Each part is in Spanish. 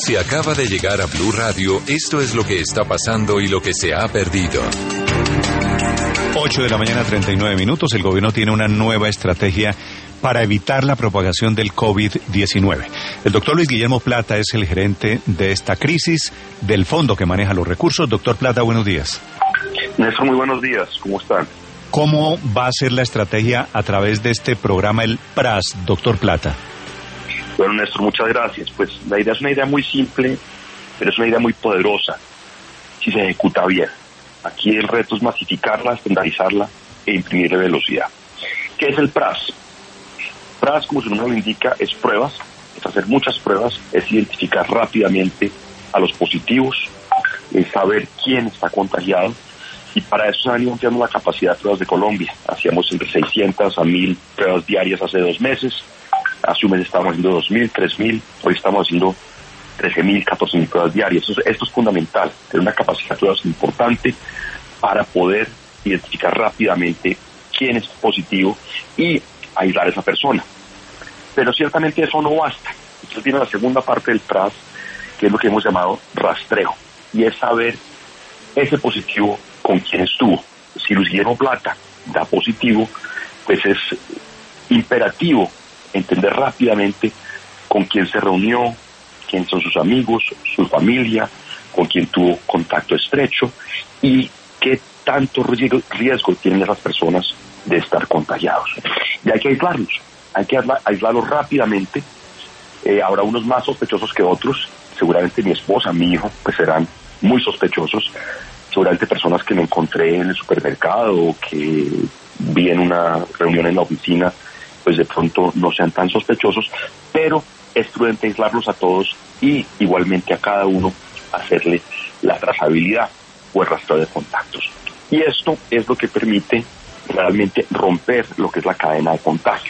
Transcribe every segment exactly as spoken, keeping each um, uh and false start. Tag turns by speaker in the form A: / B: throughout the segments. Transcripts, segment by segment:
A: Si acaba de llegar a Blue Radio, esto es lo que está pasando y lo que se ha perdido.
B: ocho de la mañana, treinta y nueve minutos. El gobierno tiene una nueva estrategia para evitar la propagación del COVID diecinueve. El doctor Luis Guillermo Plata es el gerente de esta crisis del fondo que maneja los recursos. Doctor Plata, buenos días.
C: Néstor, muy buenos días. ¿Cómo están?
B: ¿Cómo va a ser la estrategia a través de este programa, el P R A S, doctor Plata?
C: Bueno, Néstor, muchas gracias. Pues la idea es una idea muy simple, pero es una idea muy poderosa si se ejecuta bien. Aquí el reto es masificarla, estandarizarla e imprimirle velocidad. ¿Qué es el P R A S? P R A S, como su nombre lo indica, es pruebas, es hacer muchas pruebas, es identificar rápidamente a los positivos, es saber quién está contagiado, y para eso se han ido ampliando la capacidad de pruebas de Colombia. Hacíamos entre seiscientas a mil pruebas diarias hace dos meses, hace un mes estábamos haciendo dos mil, tres mil, hoy estamos haciendo trece mil, catorce mil pruebas diarias. Esto, esto es fundamental, tener una capacidad de pruebas importante para poder identificar rápidamente quién es positivo y aislar a esa persona. Pero ciertamente eso no basta. Entonces viene la segunda parte del P R A S, que es lo que hemos llamado rastreo, y es saber ese positivo con quién estuvo. Si Luis Guillermo Plata da positivo, pues es imperativo entender rápidamente con quién se reunió, quién son sus amigos, su familia, con quién tuvo contacto estrecho y qué tanto riesgo tienen esas personas de estar contagiados. Y hay que aislarlos, hay que aislarlos rápidamente. Eh, habrá unos más sospechosos que otros, seguramente mi esposa, mi hijo, pues serán muy sospechosos, seguramente personas que me encontré en el supermercado o que vi en una reunión en la oficina, pues de pronto no sean tan sospechosos, pero es prudente aislarlos a todos y igualmente a cada uno hacerle la trazabilidad o el rastreo de contactos. Y esto es lo que permite realmente romper lo que es la cadena de contagio.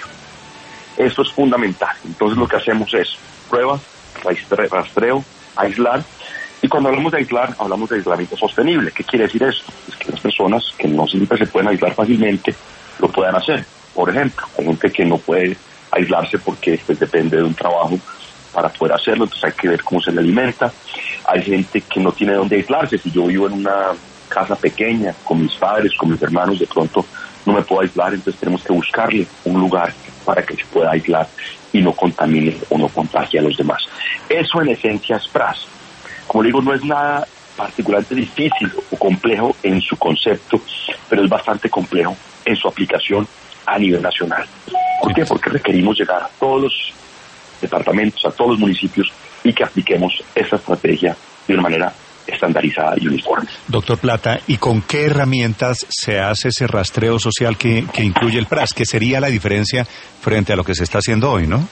C: Esto es fundamental. Entonces lo que hacemos es pruebas, rastreo, aislar. Y cuando hablamos de aislar, hablamos de aislamiento sostenible. ¿Qué quiere decir esto? Es que las personas que no siempre se pueden aislar fácilmente lo puedan hacer. Por ejemplo, hay gente que no puede aislarse porque pues, depende de un trabajo para poder hacerlo, entonces hay que ver cómo se le alimenta. Hay gente que no tiene dónde aislarse. Si yo vivo en una casa pequeña con mis padres, con mis hermanos, de pronto no me puedo aislar, entonces tenemos que buscarle un lugar para que se pueda aislar y no contamine o no contagie a los demás. Eso en esencia es P R A S. Como digo, no es nada particularmente difícil o complejo en su concepto, pero es bastante complejo en su aplicación a nivel nacional. ¿Por qué? Porque requerimos llegar a todos los departamentos, a todos los municipios y que apliquemos esta estrategia de una manera estandarizada y uniforme.
B: Doctor Plata, ¿y con qué herramientas se hace ese rastreo social que, que incluye el P R A S? ¿Qué sería la diferencia frente a lo que se está haciendo hoy, no?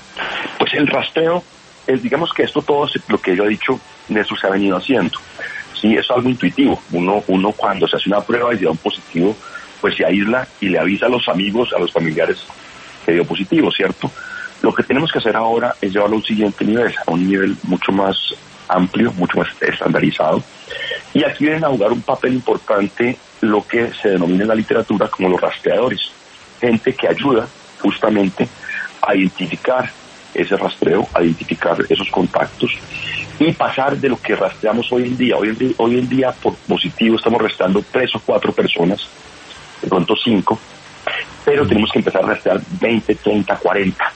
C: Pues el rastreo, es, digamos que esto todo lo que yo he dicho, de eso se ha venido haciendo. Sí, es algo intuitivo. Uno, uno cuando se hace una prueba y da un positivo, pues se aísla y le avisa a los amigos, a los familiares que dio positivo, ¿cierto? Lo que tenemos que hacer ahora es llevarlo a un siguiente nivel, a un nivel mucho más amplio, mucho más estandarizado. Y aquí vienen a jugar un papel importante lo que se denomina en la literatura como los rastreadores. Gente que ayuda justamente a identificar ese rastreo, a identificar esos contactos y pasar de lo que rastreamos hoy en día. Hoy en día, hoy en día por positivo estamos rastreando tres o cuatro personas, de pronto cinco, pero tenemos que empezar a rastrear veinte, treinta, cuarenta.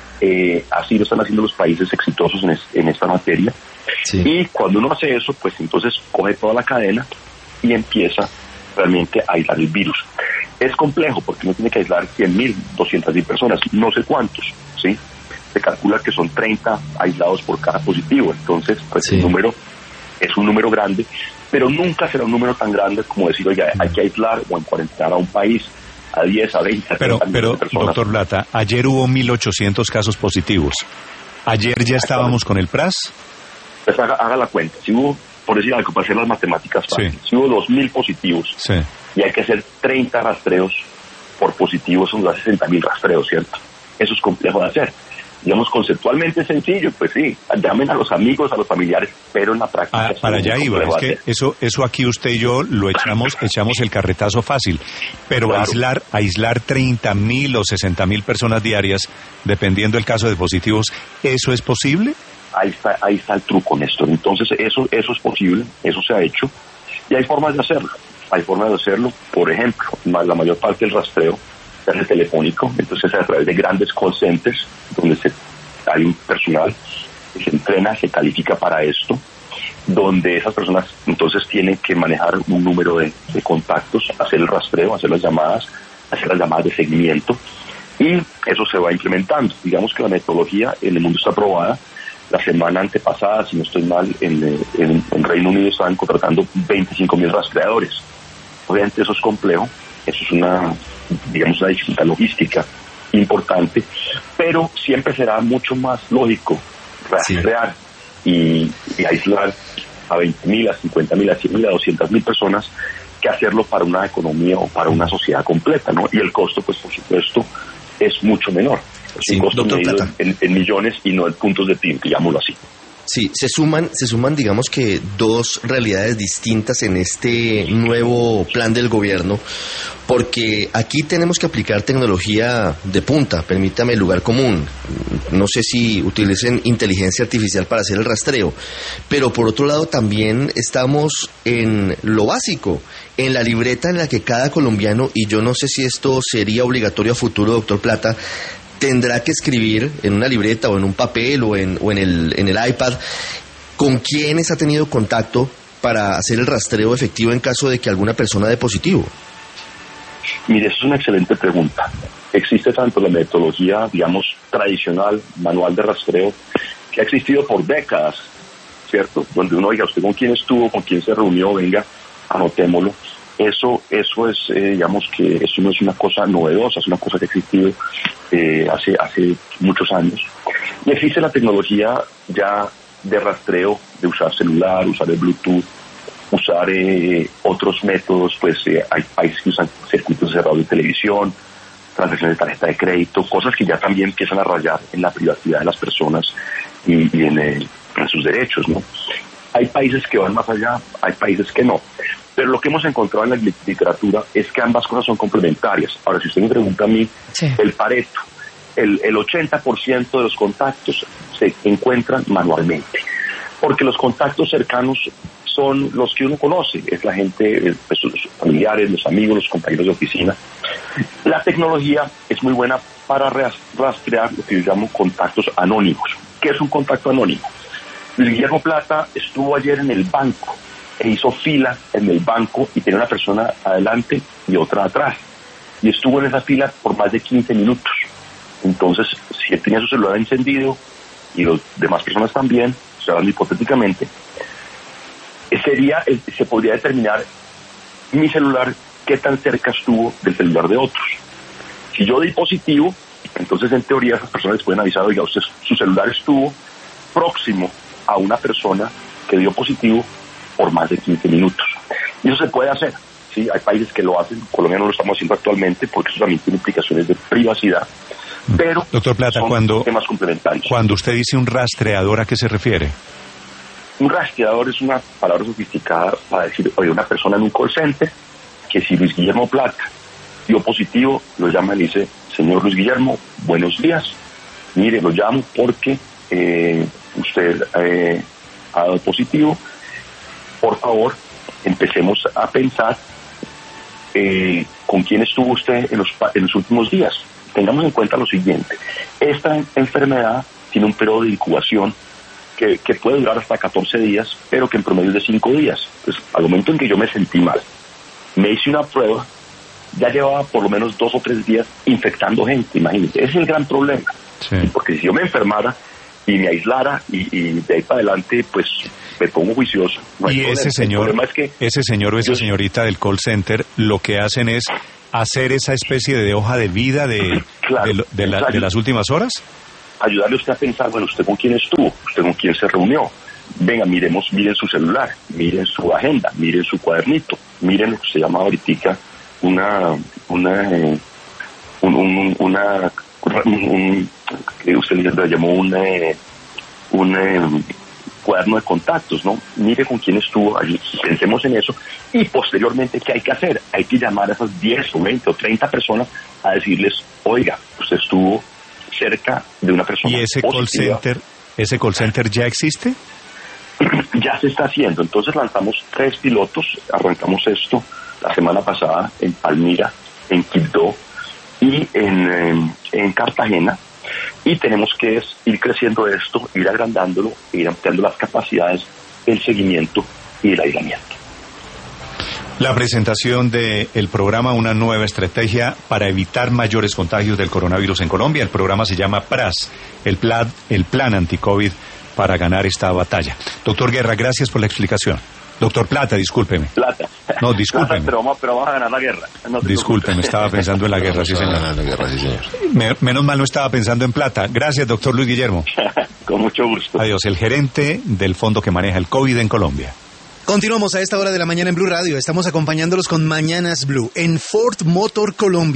C: Eh, así lo están haciendo los países exitosos en, es, en esta materia. Sí. Y cuando uno hace eso, pues entonces coge toda la cadena y empieza realmente a aislar el virus. Es complejo porque uno tiene que aislar cien mil, doscientas mil personas, no sé cuántos, ¿sí? Se calcula que son treinta aislados por cada positivo, entonces pues sí. El número es un número grande, pero nunca será un número tan grande como decir, oye, hay que aislar o en cuarentenar a un país a diez, a veinte, a
B: pero, pero, personas. Doctor Plata, ayer hubo mil ochocientos casos positivos. ¿Ayer ya estábamos con el P R A S?
C: Pues haga, haga la cuenta. Si hubo, por decir algo, para hacer las matemáticas fáciles, sí. Si hubo dos mil positivos, sí. Y hay que hacer treinta rastreos por positivos, son sesenta mil rastreos, ¿cierto? Eso es complejo de hacer. Digamos, conceptualmente sencillo, pues sí, llamen a los amigos, a los familiares, pero en la práctica...
B: Ah, para allá iba, es que eso eso aquí usted y yo lo echamos echamos el carretazo fácil, pero claro. aislar aislar treinta mil o sesenta mil personas diarias, dependiendo del caso de positivos, ¿eso es posible?
C: ahí está, ahí está el truco, Néstor. Entonces eso, eso es posible, eso se ha hecho, y hay formas de hacerlo. Hay formas de hacerlo, por ejemplo, la mayor parte del rastreo se hace telefónico, entonces a través de grandes call centers, donde se, hay un personal que se entrena, se califica para esto, donde esas personas entonces tienen que manejar un número de, de contactos, hacer el rastreo, hacer las llamadas, hacer las llamadas de seguimiento, y eso se va implementando. Digamos que la metodología en el mundo está aprobada. La semana antepasada, si no estoy mal, en, en, en Reino Unido estaban contratando veinticinco mil rastreadores. Obviamente eso es complejo, eso es una, digamos, una dificultad logística importante, pero siempre será mucho más lógico rastrear sí. y, y aislar a veinte mil, a cincuenta mil, a cien mil, a doscientas mil personas que hacerlo para una economía o para una sociedad completa, ¿no? Y el costo, pues por supuesto, es mucho menor. Es sí, un costo medido en, en millones y no en puntos de P I B, digámoslo así.
D: Sí, se suman, se suman, digamos que dos realidades distintas en este nuevo plan del gobierno, porque aquí tenemos que aplicar tecnología de punta, permítame el lugar común. No sé si utilicen inteligencia artificial para hacer el rastreo, pero por otro lado también estamos en lo básico, en la libreta en la que cada colombiano, y yo no sé si esto sería obligatorio a futuro, doctor Plata, tendrá que escribir en una libreta o en un papel o en, o en, el, en el iPad con quiénes ha tenido contacto para hacer el rastreo efectivo en caso de que alguna persona dé positivo.
C: Mire, esa es una excelente pregunta. Existe tanto la metodología, digamos, tradicional, manual de rastreo, que ha existido por décadas, ¿cierto? Donde uno diga, usted con quién estuvo, con quién se reunió, venga, anotémoslo. Eso, eso es, eh, digamos que eso no es una cosa novedosa, es una cosa que ha existido eh, hace, hace muchos años. Y existe la tecnología ya de rastreo, de usar celular, usar el Bluetooth, usar eh, otros métodos, pues eh, hay países que usan circuitos cerrados de televisión, transacciones de tarjeta de crédito, cosas que ya también empiezan a rayar en la privacidad de las personas y, y en, eh, en sus derechos, ¿no? Hay países que van más allá, hay países que no. Pero lo que hemos encontrado en la literatura es que ambas cosas son complementarias. Ahora, si usted me pregunta a mí, sí. el Pareto, el, el ochenta por ciento de los contactos se encuentran manualmente. Porque los contactos cercanos son los que uno conoce, es la gente, pues, los familiares, los amigos, los compañeros de oficina. La tecnología es muy buena para rastrear lo que yo llamo contactos anónimos. ¿Qué es un contacto anónimo? Guillermo Plata estuvo ayer en el banco e hizo fila en el banco y tenía una persona adelante y otra atrás. Y estuvo en esa fila por más de quince minutos. Entonces, si él tenía su celular encendido y las demás personas también, o sea, hablando hipotéticamente, sería, se podría determinar mi celular qué tan cerca estuvo del celular de otros. Si yo di positivo, entonces en teoría esas personas pueden avisar, oiga, usted, su celular estuvo próximo a una persona que dio positivo por más de quince minutos. Y eso se puede hacer, ¿sí? Hay países que lo hacen, Colombia no lo estamos haciendo actualmente porque eso también tiene implicaciones de privacidad, pero
B: doctor Plata,
C: son
B: cuando,
C: temas complementarios.
B: Cuando usted dice un rastreador, ¿a qué se refiere?
C: Un rastreador es una palabra sofisticada para decir, oye, una persona en un call center, que si Luis Guillermo Plata dio positivo, lo llama y dice, señor Luis Guillermo, buenos días, mire, lo llamo porque eh, usted eh, ha dado positivo, por favor, empecemos a pensar eh, con quién estuvo usted en los, en los últimos días. Tengamos en cuenta lo siguiente, esta enfermedad tiene un periodo de incubación que, que puede durar hasta catorce días, pero que en promedio es de cinco días. Entonces, al momento en que yo me sentí mal, me hice una prueba, ya llevaba por lo menos dos o tres días infectando gente, imagínense. Ese es el gran problema, sí. Porque si yo me enfermara y me aislara y, y de ahí para adelante, pues me pongo juicioso. No
B: y ese señor, es que ese señor o esa yo, señorita del call center lo que hacen es hacer esa especie de hoja de vida de, claro, de, de, la, de las últimas horas.
C: Ayudarle a usted a pensar, bueno, usted con quién estuvo, usted con quién se reunió. Venga, miremos, miren su celular, miren su agenda, miren su cuadernito, miren lo que se llama ahorita una, una, eh, un, un, una, un, un, que usted le llamó un, eh, un eh, cuaderno de contactos, ¿no? Mire con quién estuvo allí, pensemos en eso, y posteriormente, ¿qué hay que hacer? Hay que llamar a esas diez o veinte o treinta personas a decirles, oiga, usted estuvo cerca de una persona
B: y ese
C: positiva.
B: Call center ¿Ese call center ya existe?
C: Ya se está haciendo. Entonces lanzamos tres pilotos, arrancamos esto la semana pasada en Palmira, en Quibdó y en, en, en Cartagena, y tenemos que es, ir creciendo esto, ir agrandándolo, ir ampliando las capacidades del seguimiento y el aislamiento.
B: La presentación del programa Una Nueva Estrategia para Evitar Mayores Contagios del Coronavirus en Colombia. El programa se llama P R A S, el plan, el plan anti-COVID para ganar esta batalla. Doctor Guerra, gracias por la explicación. Doctor Plata, discúlpeme.
C: Plata.
B: No, discúlpeme.
C: Plata, pero, vamos, pero vamos a ganar la guerra. No
B: discúlpeme, estaba pensando en la guerra, sí señor.
D: La guerra, sí, señor.
B: Me, menos mal no estaba pensando en plata. Gracias, doctor Luis Guillermo.
C: Con mucho gusto.
B: Adiós, el gerente del fondo que maneja el COVID en Colombia.
E: Continuamos a esta hora de la mañana en Blue Radio. Estamos acompañándolos con Mañanas Blue en Ford Motor Colombia.